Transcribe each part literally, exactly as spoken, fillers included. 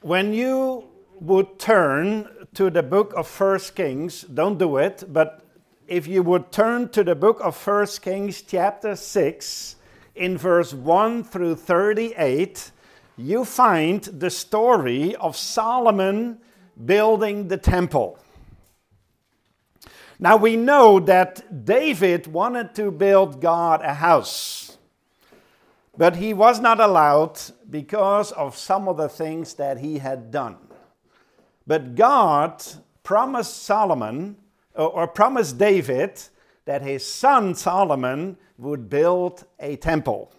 When you would turn to the book of First Kings, don't do it, but if you would turn to the book of First Kings chapter six, in verse one through thirty-eight, you find the story of Solomon building the temple. Now we know that David wanted to build God a house, but he was not allowed because of some of the things that he had done. But God promised Solomon, or, or promised David, that his son Solomon would build a temple.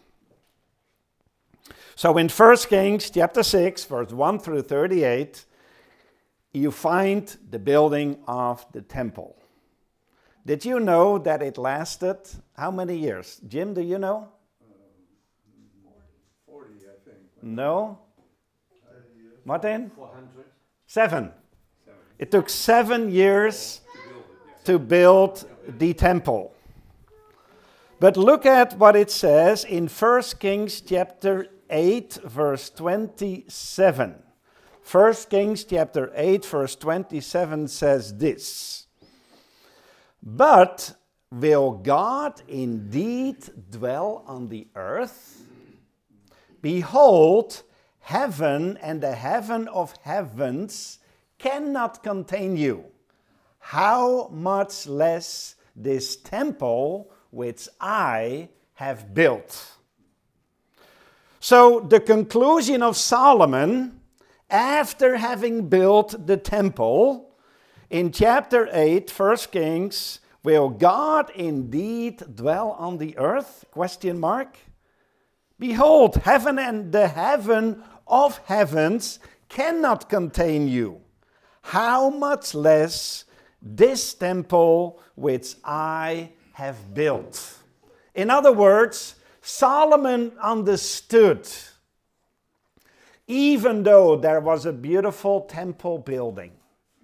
So in First Kings chapter six, verse one through thirty-eight, you find the building of the temple. Did you know that it lasted how many years? Jim, do you know? forty, I think. No? Martin? four hundred. Seven. Seven. It took seven years To to build it, yes. build the temple. But look at what it says in First Kings chapter eight, verse twenty-seven. First Kings chapter eight, verse twenty-seven says this: "But will God indeed dwell on the earth? Behold, heaven and the heaven of heavens cannot contain you. How much less this temple which I have built." So the conclusion of Solomon, after having built the temple, in chapter eight, First Kings, will God indeed dwell on the earth? Question mark. Behold, heaven and the heaven of heavens cannot contain you. How much less this temple which I have built. In other words, Solomon understood, even though there was a beautiful temple building,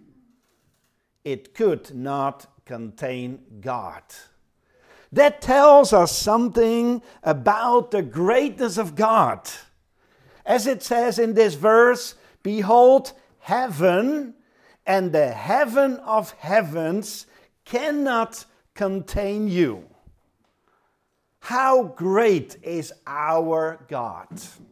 it could not contain God. That tells us something about the greatness of God. As it says in this verse, behold, heaven and the heaven of heavens cannot contain you. How great is our God?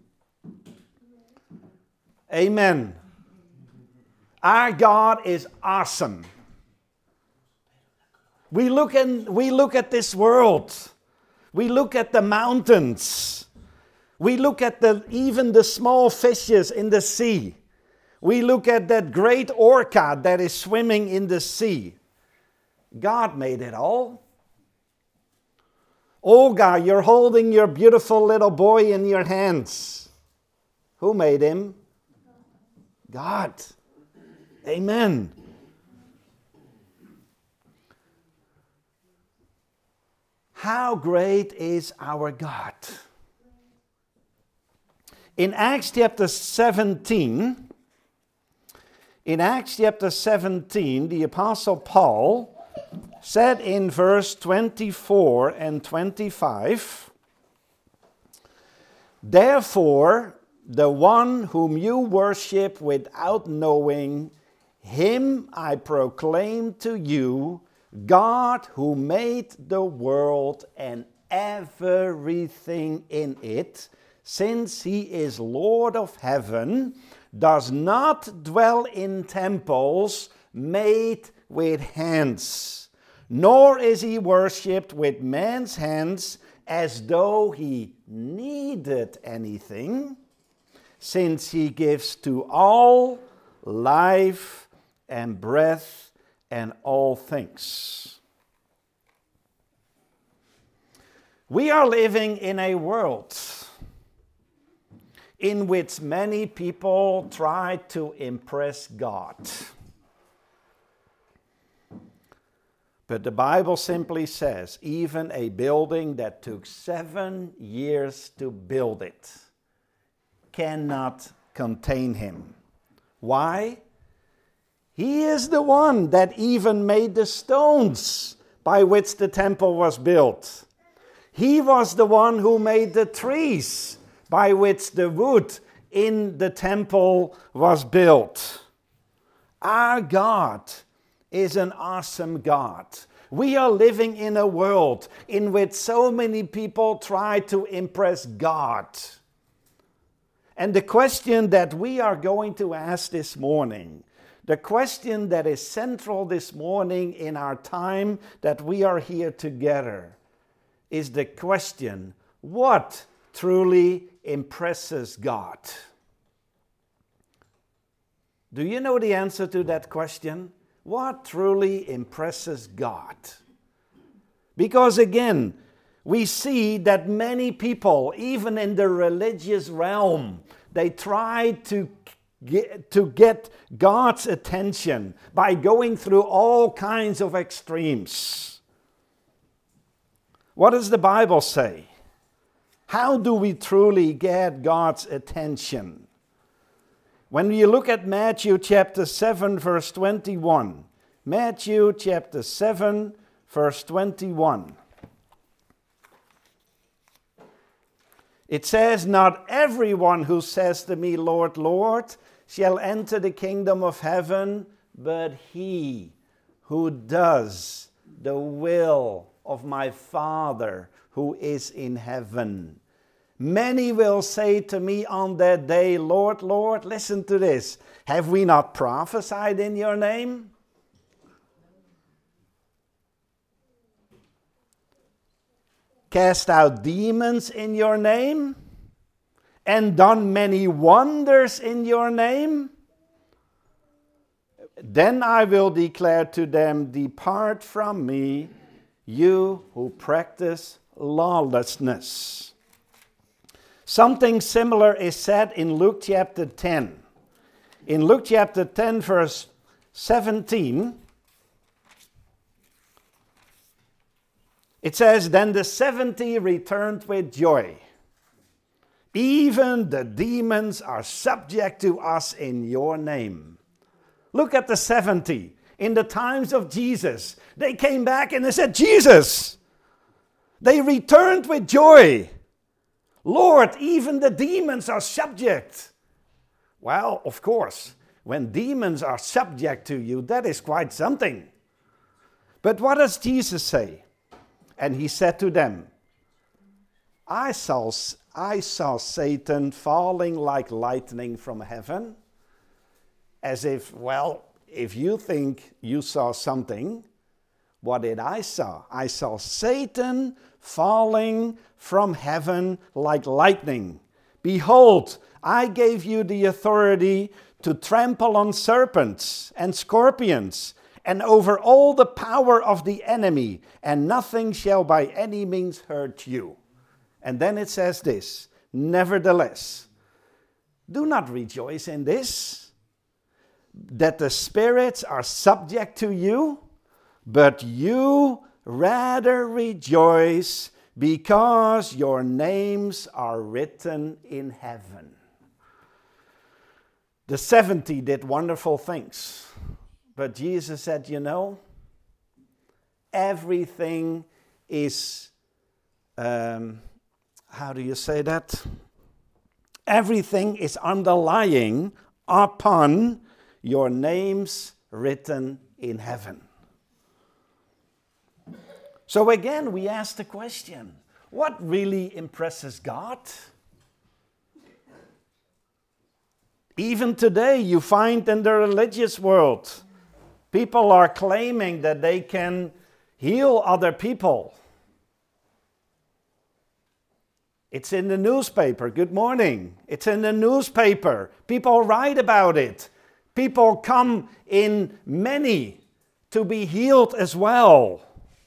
Amen. Our God is awesome. We look and we look at this world. We look at the mountains. We look at the even the small fishes in the sea. We look at that great orca that is swimming in the sea. God made it all. Olga, you're holding your beautiful little boy in your hands. Who made him? God. Amen. How great is our God? In Acts chapter seventeen, in Acts chapter seventeen, the Apostle Paul said in verse twenty-four and twenty-five, "Therefore, the one whom you worship without knowing, him I proclaim to you, God who made the world and everything in it, since he is Lord of heaven, does not dwell in temples made with hands, nor is he worshipped with man's hands as though he needed anything, since he gives to all life and breath and all things." We are living in a world in which many people try to impress God. But the Bible simply says, even a building that took seven years to build it cannot contain him. Why? He is the one that even made the stones by which the temple was built. He was the one who made the trees by which the wood in the temple was built. Our God is an awesome God. We are living in a world in which so many people try to impress God. And the question that we are going to ask this morning, the question that is central this morning in our time that we are here together, is the question, what truly impresses God? Do you know the answer to that question? What truly impresses God? Because again, we see that many people, even in the religious realm, they try to get, to get God's attention by going through all kinds of extremes. What does the Bible say? How do we truly get God's attention? When you look at Matthew chapter seven, verse twenty-one, Matthew chapter seven, verse twenty-one. It says, "Not everyone who says to me, Lord, Lord, shall enter the kingdom of heaven, but he who does the will of my Father who is in heaven. Many will say to me on that day, Lord, Lord," listen to this, "have we not prophesied in your name? Cast out demons in your name? And done many wonders in your name? Then I will declare to them, depart from me, you who practice lawlessness." Something similar is said in Luke chapter ten. In Luke chapter ten, verse seventeen, it says, "Then the seventy returned with joy. Even the demons are subject to us in your name." Look at the seventy. In the times of Jesus, they came back and they said, "Jesus!" They returned with joy. "Lord, even the demons are subject." Well, of course, when demons are subject to you, that is quite something. But what does Jesus say? "And he said to them, I saw, I saw Satan falling like lightning from heaven." As if, well, if you think you saw something, what did I saw? I saw Satan falling from heaven like lightning. "Behold, I gave you the authority to trample on serpents and scorpions and over all the power of the enemy, and nothing shall by any means hurt you." And then it says this, "Nevertheless, do not rejoice in this, that the spirits are subject to you, but you rather rejoice because your names are written in heaven." The seventy did wonderful things, but Jesus said, you know, everything is, um, how do you say that? Everything is underlying upon your names written in heaven. So again, we ask the question, what really impresses God? Even today, you find in the religious world, people are claiming that they can heal other people. It's in the newspaper. Good morning. It's in the newspaper. People write about it. People come in many to be healed as well.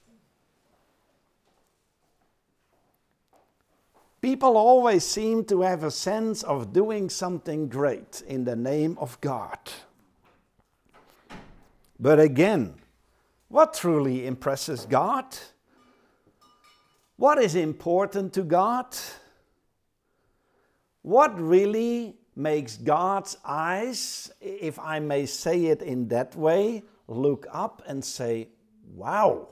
People always seem to have a sense of doing something great in the name of God. But again, what truly impresses God? What is important to God? What really makes God's eyes, if I may say it in that way, look up and say, wow?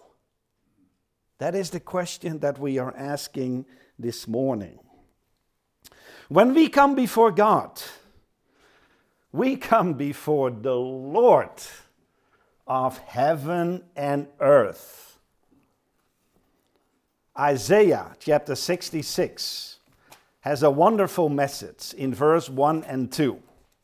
That is the question that we are asking this morning. When we come before God, we come before the Lord of heaven and earth. Isaiah chapter sixty-six has a wonderful message in verse one and two.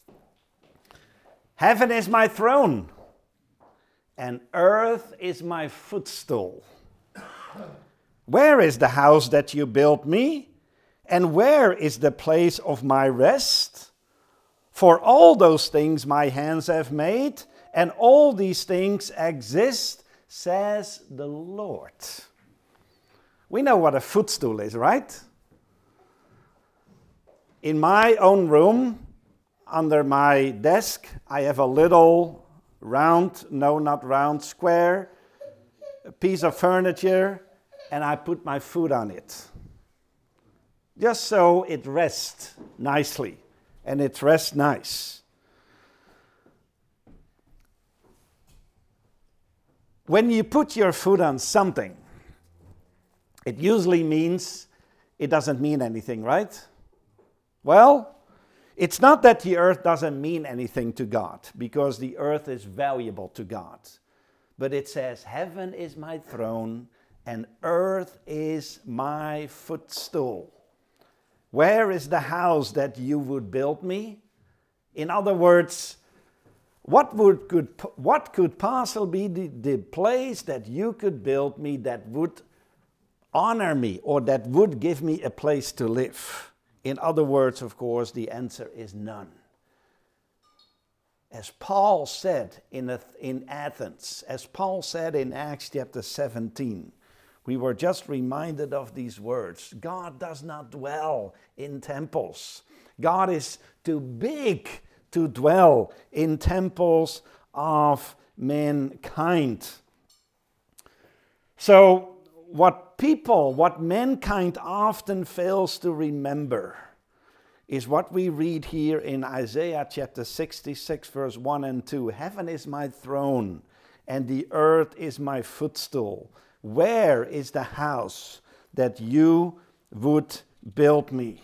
Heaven is my throne, and earth is my footstool. Where is the house that you built me? And where is the place of my rest? For all those things my hands have made, and all these things exist, says the Lord. We know what a footstool is, right? In my own room, under my desk, I have a little round, no, not round, square piece of furniture, and I put my foot on it. Just so it rests nicely, and it rests nice. When you put your foot on something, it usually means it doesn't mean anything, right? Well, it's not that the earth doesn't mean anything to God, because the earth is valuable to God. But it says, heaven is my throne, and earth is my footstool. Where is the house that you would build me? In other words, what would could what could possibly be the, the place that you could build me that would honor me, or that would give me a place to live? In other words, of course, the answer is none. As Paul said in, in Athens, as Paul said in Acts chapter seventeen, we were just reminded of these words. God does not dwell in temples. God is too big to dwell in temples of mankind. So what people, what mankind often fails to remember is what we read here in Isaiah chapter sixty-six, verse one and two. Heaven is my throne, and the earth is my footstool. Where is the house that you would build me?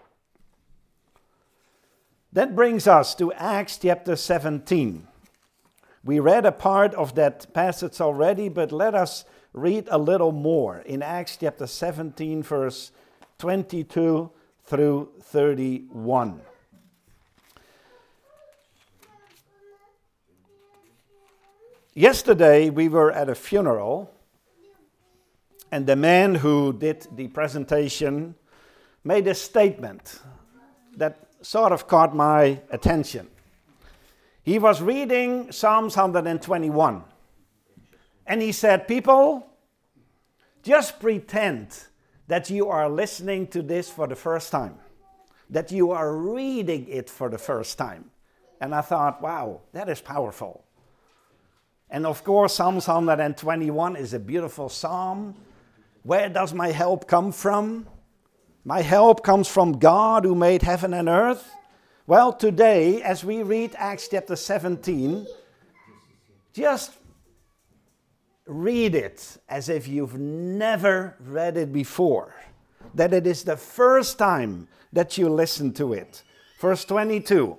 That brings us to Acts chapter seventeen. We read a part of that passage already, but let us read a little more in Acts chapter seventeen, verse twenty-two through thirty-one. Yesterday we were at a funeral, and the man who did the presentation made a statement that sort of caught my attention. He was reading Psalms one twenty-one, and he said, people, just pretend that you are listening to this for the first time, that you are reading it for the first time. And I thought, wow, that is powerful. And of course, Psalms one twenty-one is a beautiful psalm. Where does my help come from? My help comes from God who made heaven and earth. Well, today, as we read Acts chapter seventeen, just read it as if you've never read it before. That it is the first time that you listen to it. Verse twenty-two.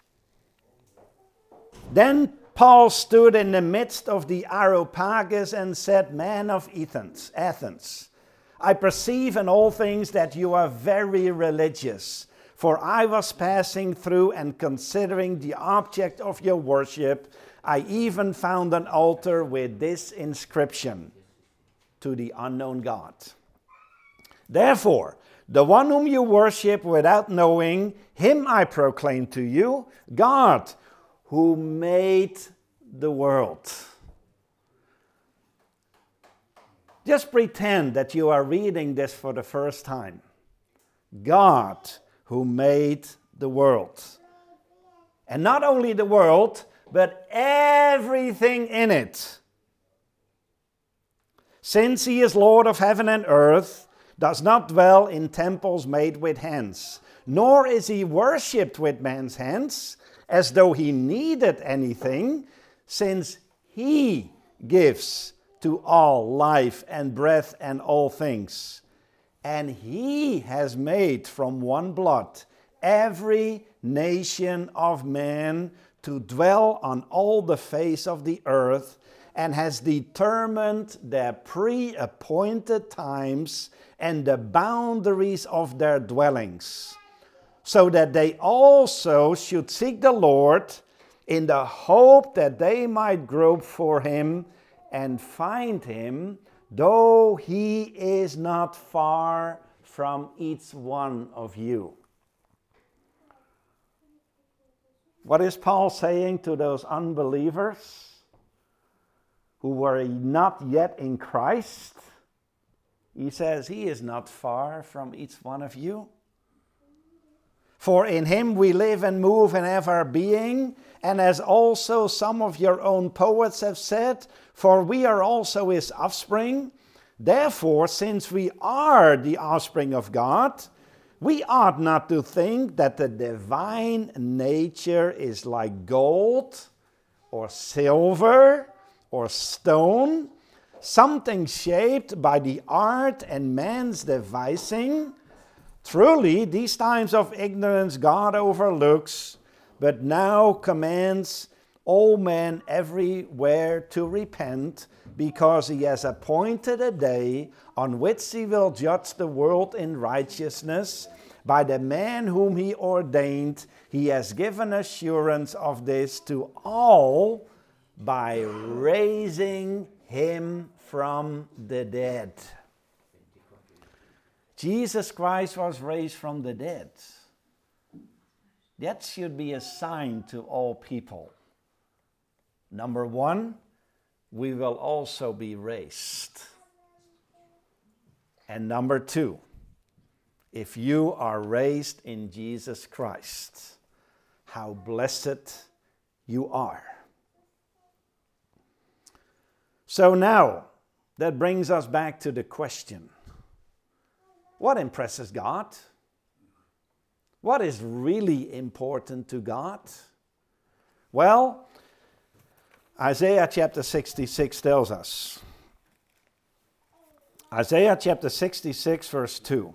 Then Paul stood in the midst of the Areopagus and said, Men of Athens, Athens, I perceive in all things that you are very religious. For I was passing through and considering the object of your worship, I even found an altar with this inscription, to the unknown God. Therefore, the one whom you worship without knowing, him I proclaim to you, God, who made the world. Just pretend that you are reading this for the first time. God, who made the world. And not only the world, but everything in it. Since he is Lord of heaven and earth, does not dwell in temples made with hands, nor is he worshipped with man's hands, as though he needed anything, since he gives to all life and breath and all things. And he has made from one blood every nation of men to dwell on all the face of the earth, and has determined their pre-appointed times and the boundaries of their dwellings, so that they also should seek the Lord in the hope that they might grope for him and find him, though he is not far from each one of you. What is Paul saying to those unbelievers who were not yet in Christ? He says, he is not far from each one of you. For in him we live and move and have our being, and as also some of your own poets have said, for we are also his offspring. Therefore, since we are the offspring of God, we ought not to think that the divine nature is like gold or silver or stone, something shaped by the art and man's devising. Truly, these times of ignorance God overlooks, but now commands all men everywhere to repent, because he has appointed a day on which he will judge the world in righteousness. By the man whom he ordained, he has given assurance of this to all by raising him from the dead. Jesus Christ was raised from the dead. That should be a sign to all people. Number one, we will also be raised. And number two, if you are raised in Jesus Christ, how blessed you are. So now, that brings us back to the question. What impresses God? What is really important to God? Well, Isaiah chapter sixty-six tells us. Isaiah chapter sixty-six, verse two.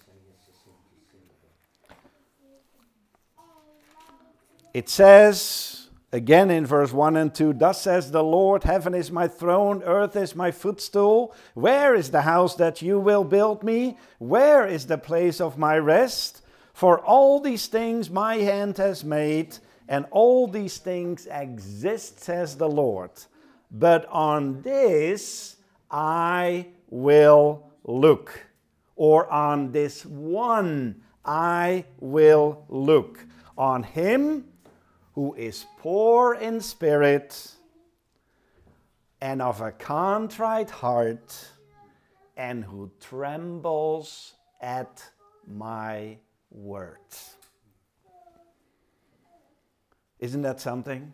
It says, again in verse one and two, thus says the Lord, heaven is my throne, earth is my footstool. Where is the house that you will build me? Where is the place of my rest? For all these things my hand has made, and all these things exist, says the Lord. But on this I will look, or on this one I will look, on him who is poor in spirit and of a contrite heart, and who trembles at my word. Isn't that something?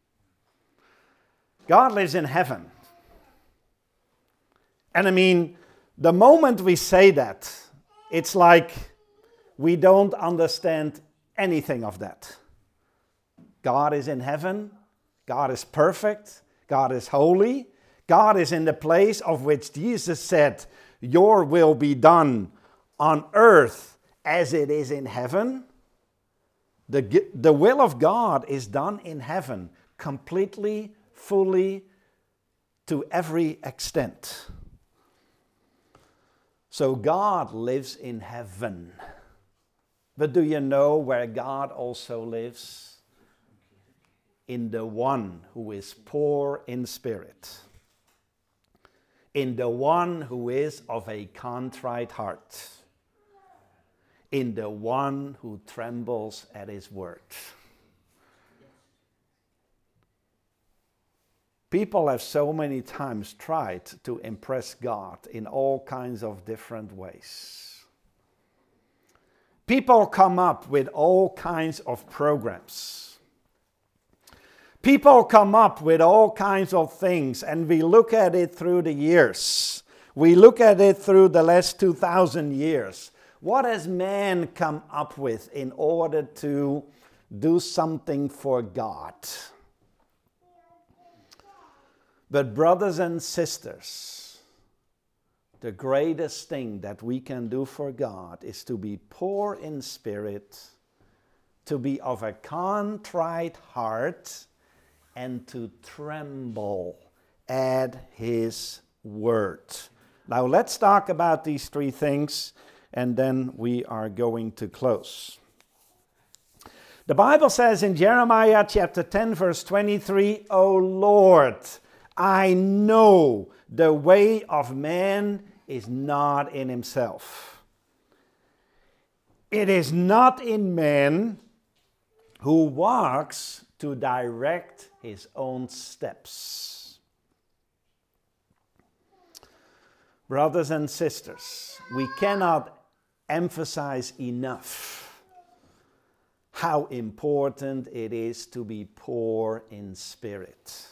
God lives in heaven. And I mean, the moment we say that, it's like we don't understand anything of that. God is in heaven. God is perfect. God is holy. God is in the place of which Jesus said, your will be done on earth as it is in heaven. The, the will of God is done in heaven completely, fully, to every extent. So God lives in heaven. But do you know where God also lives? In the one who is poor in spirit. In the one who is of a contrite heart. In the one who trembles at his word. People have so many times tried to impress God in all kinds of different ways. People come up with all kinds of programs. People come up with all kinds of things, and we look at it through the years. We look at it through the last two thousand years. What has man come up with in order to do something for God? But brothers and sisters, the greatest thing that we can do for God is to be poor in spirit to be of a contrite heart, and to tremble at his word. Now let's talk about these three things, and then we are going to close. The Bible says in Jeremiah chapter ten, verse twenty-three, O Lord, I know the way of man is not in himself. It is not in man who walks to direct his own steps. Brothers and sisters, we cannot emphasize enough how important it is to be poor in spirit.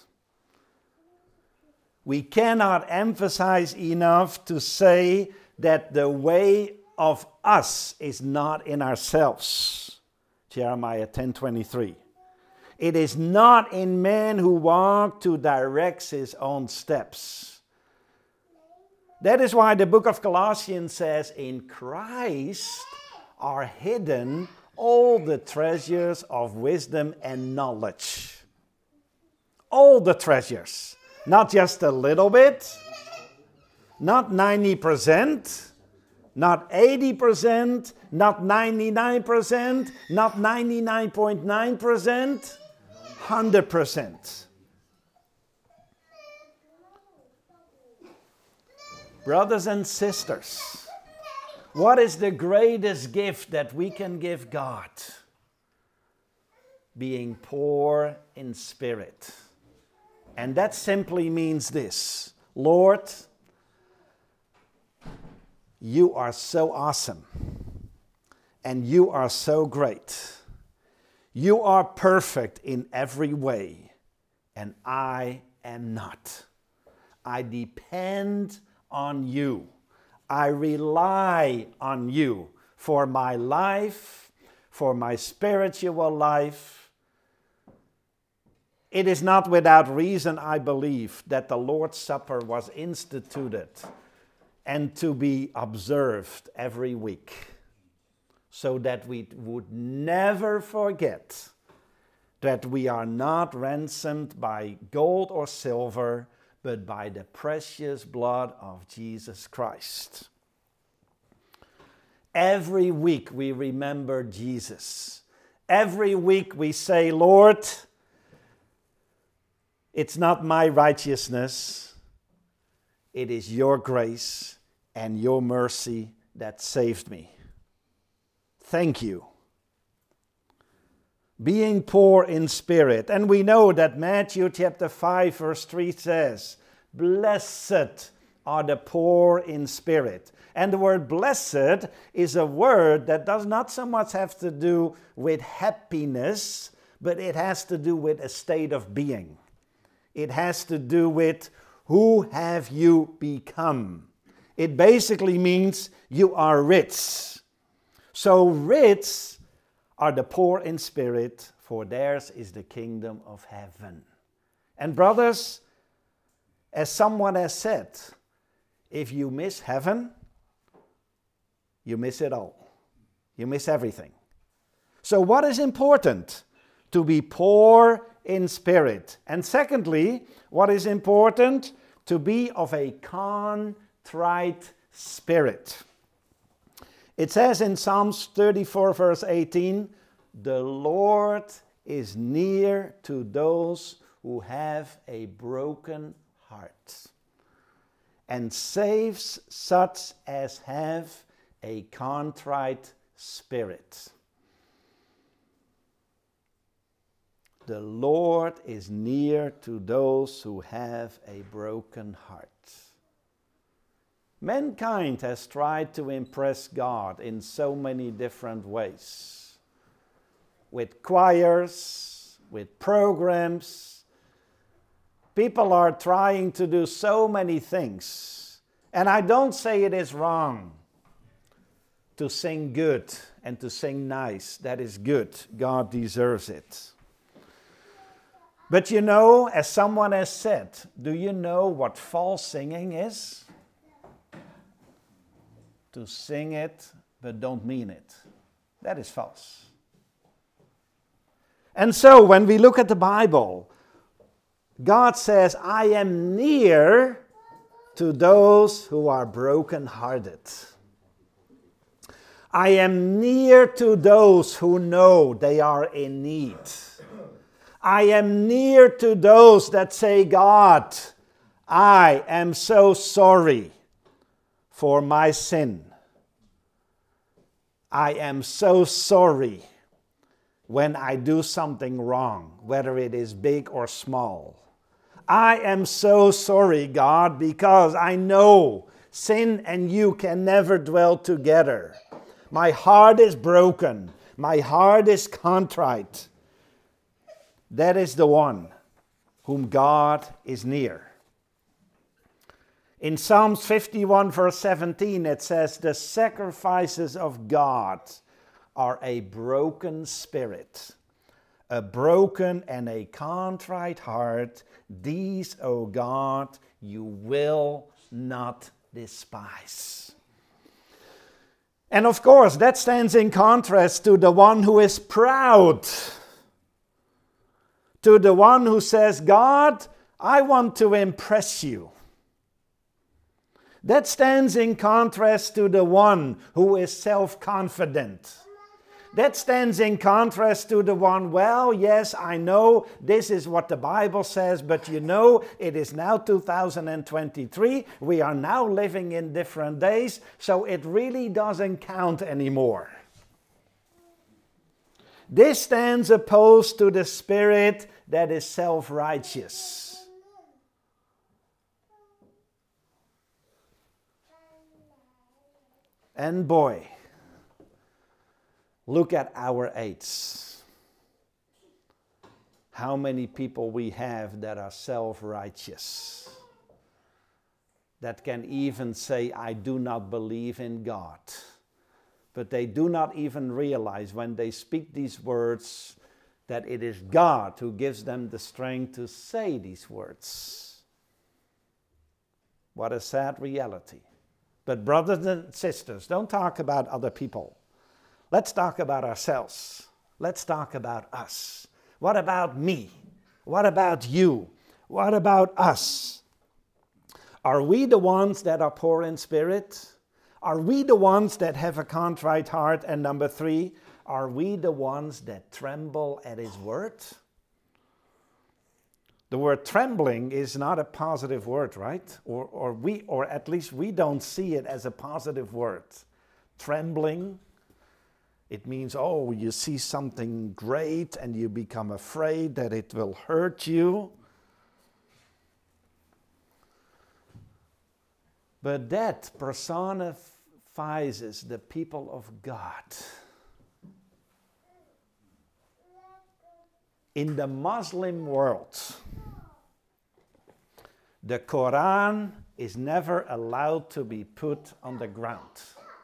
We cannot emphasize enough to say that the way of us is not in ourselves. Jeremiah ten twenty-three. It is not in man who walks to direct his own steps. That is why the book of Colossians says, in Christ are hidden all the treasures of wisdom and knowledge. All the treasures. Not just a little bit, not ninety percent, not eighty percent, not ninety-nine percent, not ninety-nine point nine percent, one hundred percent. Brothers and sisters, what is the greatest gift that we can give God? Being poor in spirit. And that simply means this: Lord, you are so awesome, and you are so great. You are perfect in every way, and I am not. I depend on you. I rely on you for my life, for my spiritual life. It is not without reason, I believe, that the Lord's Supper was instituted and to be observed every week, so that we would never forget that we are not ransomed by gold or silver, but by the precious blood of Jesus Christ. Every week we remember Jesus. Every week we say, Lord, it's not my righteousness, it is your grace and your mercy that saved me. Thank you. Being poor in spirit. And we know that Matthew chapter five verse three says, blessed are the poor in spirit. And the word blessed is a word that does not so much have to do with happiness, but it has to do with a state of being. It has to do with who have you become. It basically means you are rich. So rich are the poor in spirit, for theirs is the kingdom of heaven. And brothers, as someone has said, if you miss heaven, you miss it all. You miss everything. So what is important? To be poor in spirit. And secondly, what is important? To be of a contrite spirit. It says in Psalms thirty-four verse eighteen, the Lord is near to those who have a broken heart, and saves such as have a contrite spirit. The Lord is near to those who have a broken heart. Mankind has tried to impress God in so many different ways. With choirs, with programs. People are trying to do so many things. And I don't say it is wrong to sing good and to sing nice. That is good. God deserves it. But you know, as someone has said, do you know what false singing is? To sing it, but don't mean it. That is false. And so when we look at the Bible, God says, I am near to those who are brokenhearted. I am near to those who know they are in need. I am near to those that say, God, I am so sorry for my sin. I am so sorry when I do something wrong, whether it is big or small. I am so sorry, God, because I know sin and you can never dwell together. My heart is broken. My heart is contrite. That is the one whom God is near. In Psalms fifty-one, verse seventeen, it says, the sacrifices of God are a broken spirit, a broken and a contrite heart. These, O God, you will not despise. And of course, that stands in contrast to the one who is proud, to the one who says, God, I want to impress you. That stands in contrast to the one who is self-confident. That stands in contrast to the one, well, yes, I know this is what the Bible says, but you know, it is now two thousand twenty-three. We are now living in different days, so it really doesn't count anymore. This stands opposed to the spirit that is self-righteous. And boy, look at our age. How many people we have that are self-righteous, that can even say, I do not believe in God. But they do not even realize when they speak these words that it is God who gives them the strength to say these words. What a sad reality. But brothers and sisters, don't talk about other people. Let's talk about ourselves. Let's talk about us. What about me? What about you? What about us? Are we the ones that are poor in spirit? Are we the ones that have a contrite heart? And number three, are we the ones that tremble at His word? The word trembling is not a positive word, right? Or, or we, or at least we don't see it as a positive word. Trembling, it means, oh, you see something great and you become afraid that it will hurt you. But that personifies the people of God. In the Muslim world, the Quran is never allowed to be put on the ground.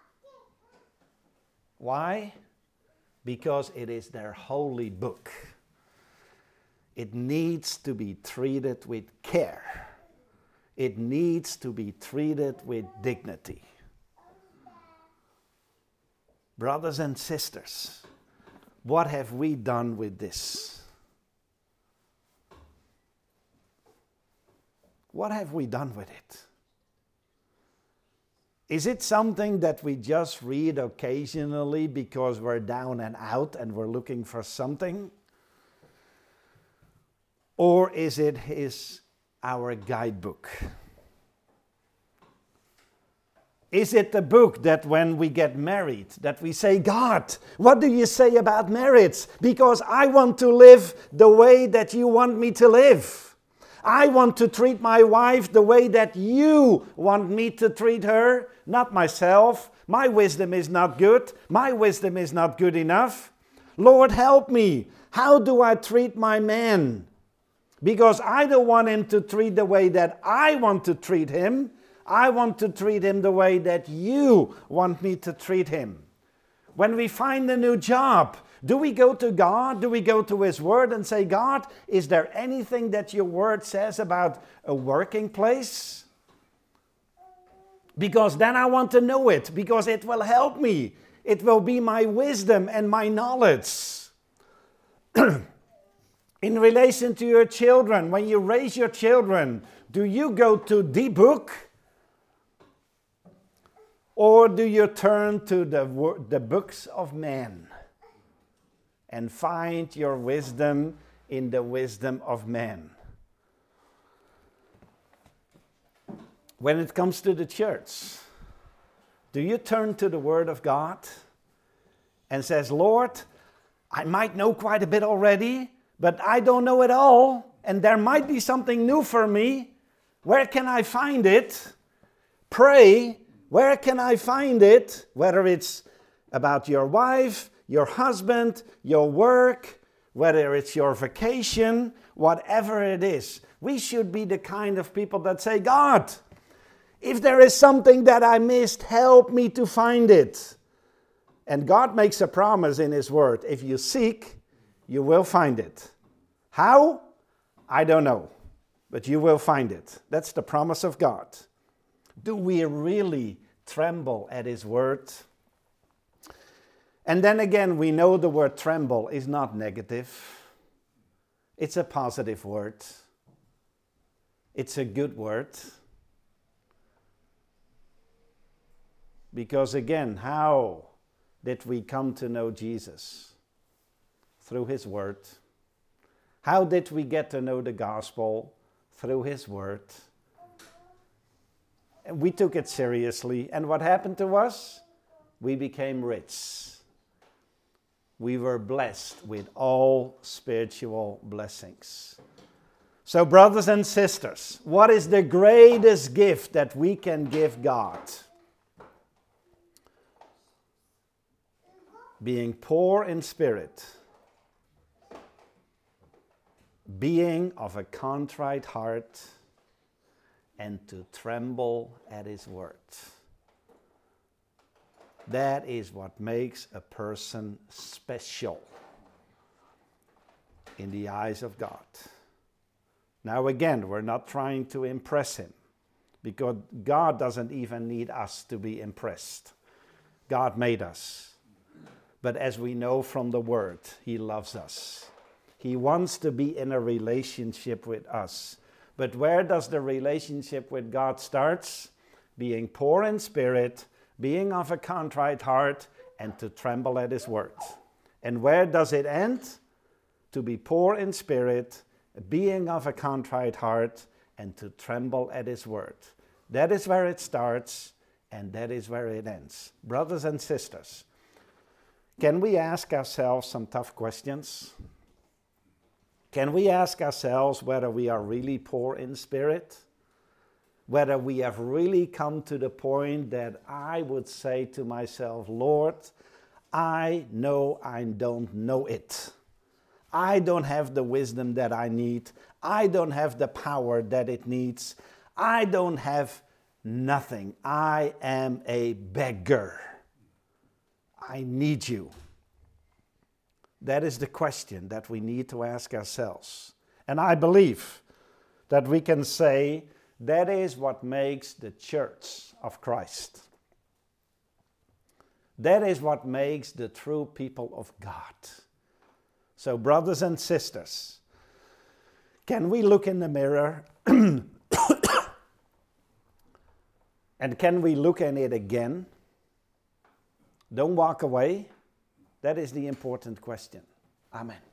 Why? Because it is their holy book. It needs to be treated with care. It needs to be treated with dignity. Brothers and sisters, what have we done with this? What have we done with it? Is it something that we just read occasionally because we're down and out and we're looking for something? Or is it his, our guidebook? Is it the book that when we get married, that we say, God, what do you say about marriage? Because I want to live the way that you want me to live. I want to treat my wife the way that you want me to treat her, not myself. My wisdom is not good. My wisdom is not good enough. Lord, help me. How do I treat my man? Because I don't want him to treat the way that I want to treat him. I want to treat him the way that you want me to treat him. When we find a new job, do we go to God? Do we go to His Word and say, God, is there anything that your Word says about a working place? Because then I want to know it, because it will help me. It will be my wisdom and my knowledge. In relation to your children, when you raise your children, do you go to the book? Or do you turn to the, wo- the books of men and find your wisdom in the wisdom of men? When it comes to the church, do you turn to the Word of God and says, Lord, I might know quite a bit already, but I don't know it all, and there might be something new for me. Where can I find it? Pray, where can I find it? Whether it's about your wife, your husband, your work, whether it's your vacation, whatever it is. We should be the kind of people that say, God, if there is something that I missed, help me to find it. And God makes a promise in His Word. If you seek, you will find it. How? I don't know. But you will find it. That's the promise of God. Do we really tremble at His Word? And then again, we know the word tremble is not negative. It's a positive word. It's a good word. Because again, how did we come to know Jesus? Through His Word. How did we get to know the gospel? Through His Word. And we took it seriously. And what happened to us? We became rich. We were blessed with all spiritual blessings. So, brothers and sisters, what is the greatest gift that we can give God? Being poor in spirit, being of a contrite heart, and to tremble at His word. That is what makes a person special in the eyes of God. Now again, we're not trying to impress Him, because God doesn't even need us to be impressed. God made us. But as we know from the Word, He loves us. He wants to be in a relationship with us. But where does the relationship with God start? Being poor in spirit, being of a contrite heart, and to tremble at His word. And where does it end? To be poor in spirit, being of a contrite heart, and to tremble at His word. That is where it starts, and that is where it ends. Brothers and sisters, can we ask ourselves some tough questions? Can we ask ourselves whether we are really poor in spirit? Whether we have really come to the point that I would say to myself, Lord, I know I don't know it. I don't have the wisdom that I need. I don't have the power that it needs. I don't have nothing. I am a beggar. I need you. That is the question that we need to ask ourselves. And I believe that we can say that is what makes the church of Christ. That is what makes the true people of God. So, brothers and sisters, can we look in the mirror and can we look in it again? Don't walk away. That is the important question. Amen.